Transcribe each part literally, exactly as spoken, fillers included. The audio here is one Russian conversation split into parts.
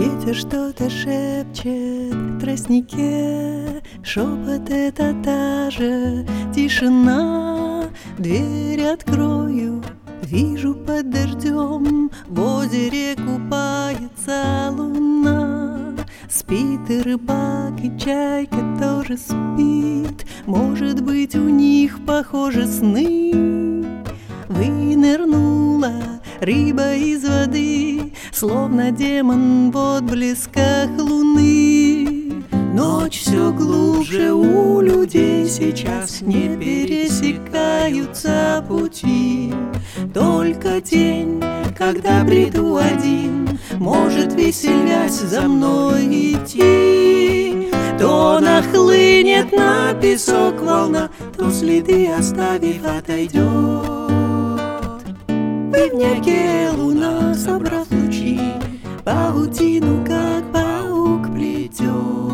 Ветер что-то шепчет в тростнике, шепот — это та же тишина. Дверь открою, вижу под дождем, в озере купается луна. Спит и рыбак, и чайка тоже спит, может быть, у них похожи сны. Вынырнула рыба из воды, словно демон в отблесках луны. Ночь все глубже, у людей сейчас не пересекаются пути. Только тень, когда бреду один, может, веселясь, за мной идти. То нахлынет на песок волна, то следы оставив отойдет. В ивняке луна, собрав лучи, паутину, как паук, плетет.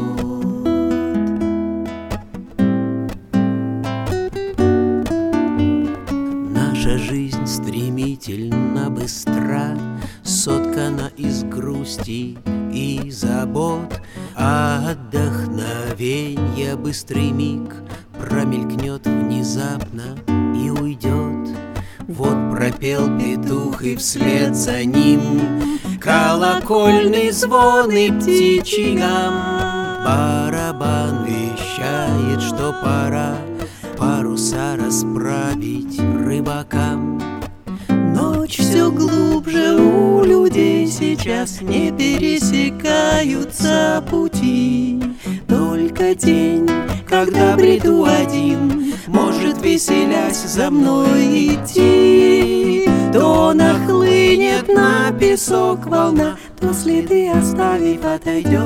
Наша жизнь стремительно быстра, соткана из грусти и забот. А отдохновенье быстрый миг промелькнет внезапно и уйдет. Вот пропел петух, и вслед за ним колокольный звон и птичий гам. Барабан вещает, что пора паруса расправить рыбакам. Ночь все глубже, у людей сейчас не пересекаются пути. Только день, когда бреду один, может, веселясь, за мной идти. То нахлынет на песок волна, то следы оставив отойдет.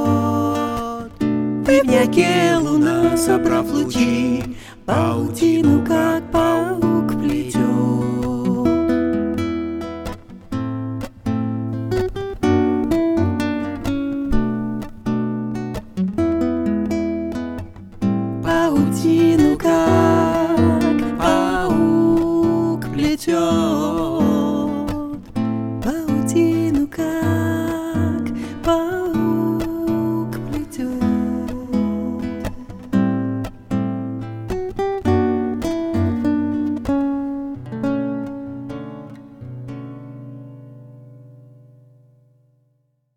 В ивняке луна, собрав лучи, паутину, как паук, плетет.